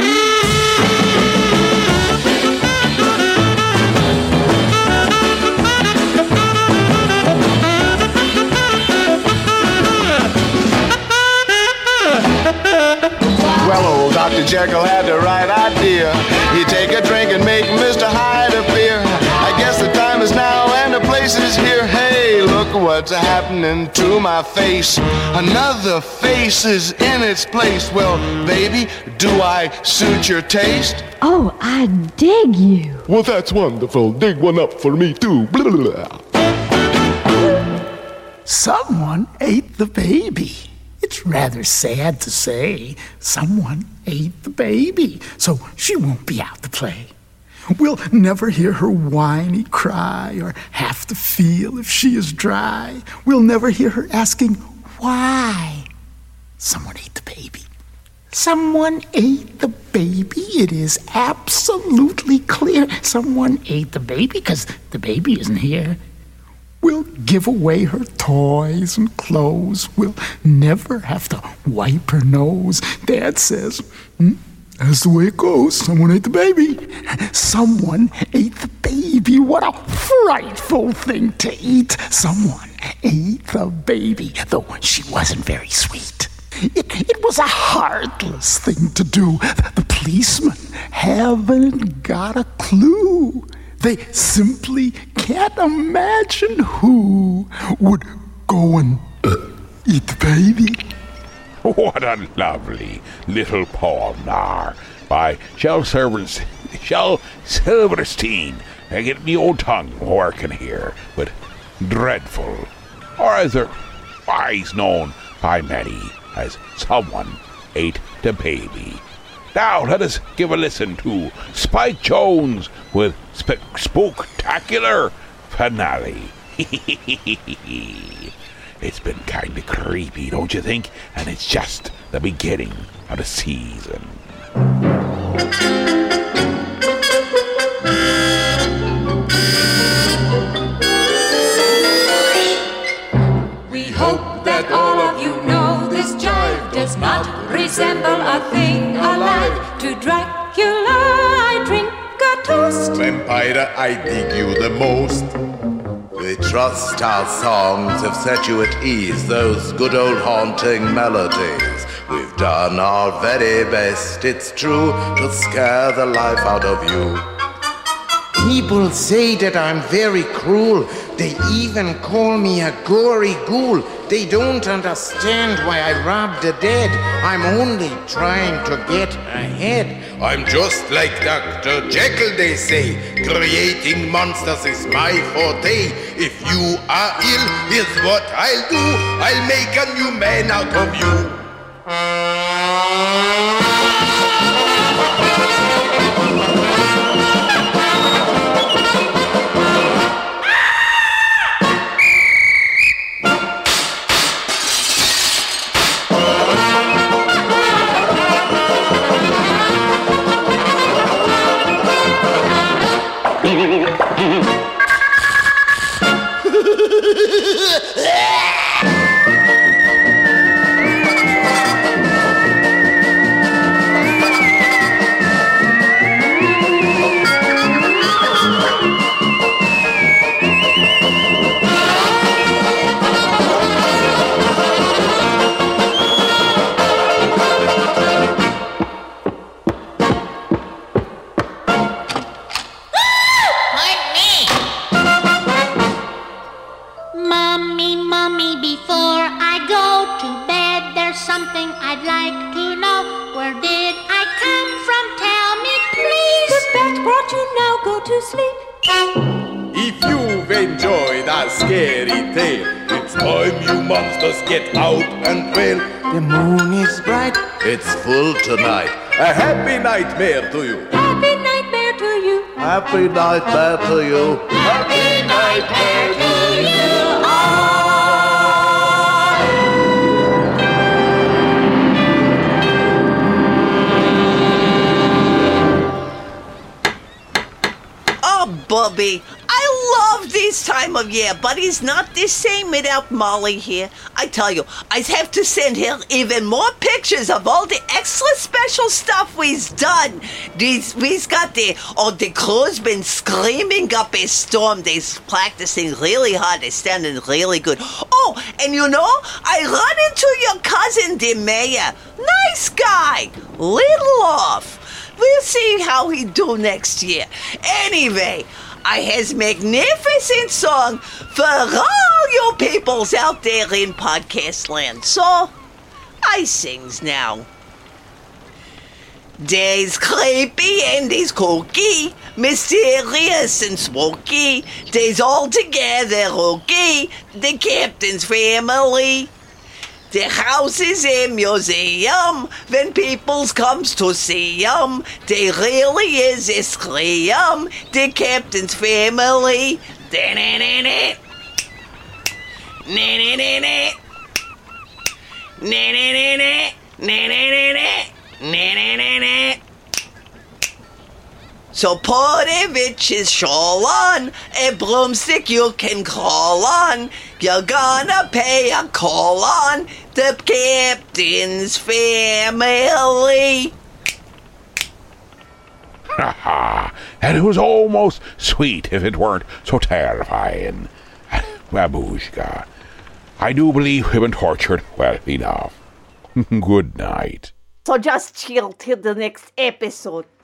Well, old Dr. Jekyll had the right idea. He'd take a drink and make Mr. Hyde appear. I guess the time is now and the place is here. Hey, look what's happening to my face. Another face is in its place. Well, baby, do I suit your taste? Oh, I dig you. Well, that's wonderful. Dig one up for me, too. Blah, blah, blah. Someone ate the baby. It's rather sad to say someone ate the baby, so she won't be out to play. We'll never hear her whiny cry or have to feel if she is dry. We'll never hear her asking why. Someone ate the baby. Someone ate the baby. It is absolutely clear. Someone ate the baby because the baby isn't here. We'll give away her toys and clothes. We'll never have to wipe her nose. Dad says, that's the way it goes. Someone ate the baby. Someone ate the baby. What a frightful thing to eat. Someone ate the baby, though she wasn't very sweet. It was a heartless thing to do. The policemen haven't got a clue. They simply can't imagine who would go and eat the baby. What a lovely little poem there by Shel Silverstein. I get me old tongue working here, but dreadful, or as they're wise known by many as Someone Ate the Baby. Now let us give a listen to Spike Jones with Spooktacular Finale. It's been kind of creepy, don't you think? And it's just the beginning of the season. We hope that all of you know this jive does not resemble a thing alive. To Dracula I drink a toast. Vampire, I dig you the most. We trust our songs have set you at ease, those good old haunting melodies. We've done our very best, it's true, to scare the life out of you. People say that I'm very cruel. They even call me a gory ghoul. They don't understand why I rob the dead. I'm only trying to get ahead. I'm just like Dr. Jekyll, they say. Creating monsters is my forte. If you are ill, here's what I'll do. I'll make a new man out of you. Mommy, before I go to bed, there's something I'd like to know. Where did I come from? Tell me, please. The bat brought you now, go to sleep. If you've enjoyed our scary tale, it's time you monsters get out and wail. The moon is bright. It's full tonight. A happy nightmare to you. Happy nightmare to you. Happy nightmare to you. Happy nightmare to you. Oh, Bubby, I love this time of year, but it's not the same without Molly here. I tell you, I have to send her even more pictures of all the extra special stuff we've done. We've got the crew's been screaming up a storm. They're practicing really hard. They're standing really good. Oh, and you know, I run into your cousin, the mayor. Nice guy. Little off. We'll see how he do next year. Anyway, I has magnificent song for all you peoples out there in podcast land. So, I sings now. They's creepy and they's kooky, mysterious and spooky. They's all together okay, the captain's family. The house is a museum when peoples comes to see 'em. They really is a scream, the captain's family. Da-na-na-na. Na-na-na-na. Na-na-na-na. Na-na-na-na. Na-na-na-na. So put a witch's shawl on, a broomstick you can crawl on. You're gonna pay a call on the captain's family. Ha ha! And it was almost sweet if it weren't so terrifying. Babushka, I do believe we've been tortured well enough. Good night. So just chill till the next episode.